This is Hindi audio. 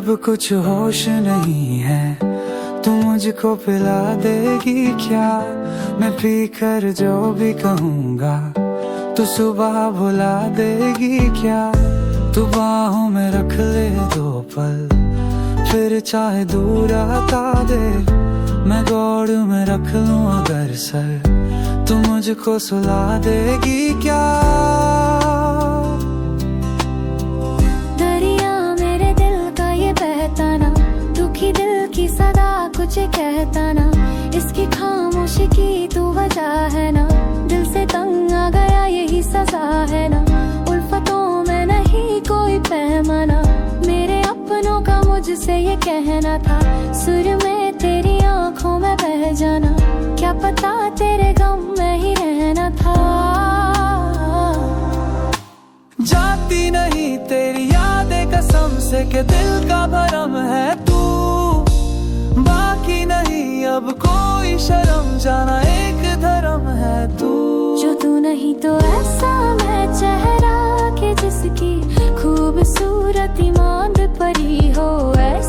कुछ होश नहीं है, तू मुझको पिला देगी क्या? मैं पी कर जो भी कहूँगा तू सुबह भुला देगी क्या? तू बाहों में रख ले 2 पल, फिर चाहे दूर हटा दे। मैं गौड़ में रख लूं अगर सर, तू मुझको सुला देगी क्या? दरिया मेरे दिल का ये बहता ना, दुखी दिल की सदा कुछ कहता ना। इसकी खामोशी की तू वजह है ना, दिल से तंग आ गया यही सजा है ना। उल्फतों में नहीं कोई पैमाना, मेरे अपनों का मुझसे ये कहना था। सुर में तेरी आंखों में बह जाना, क्या पता तेरे गम में ही रहना था। जाती नहीं तेरी यादें कसम से कि दिल का भरम है तू। बाकी नहीं अब कोई शर्म, जाना एक धर्म है तू। जो तू नहीं तो ऐसा मैं चेहरा के जिसकी खूबसूरती मांद परी हो।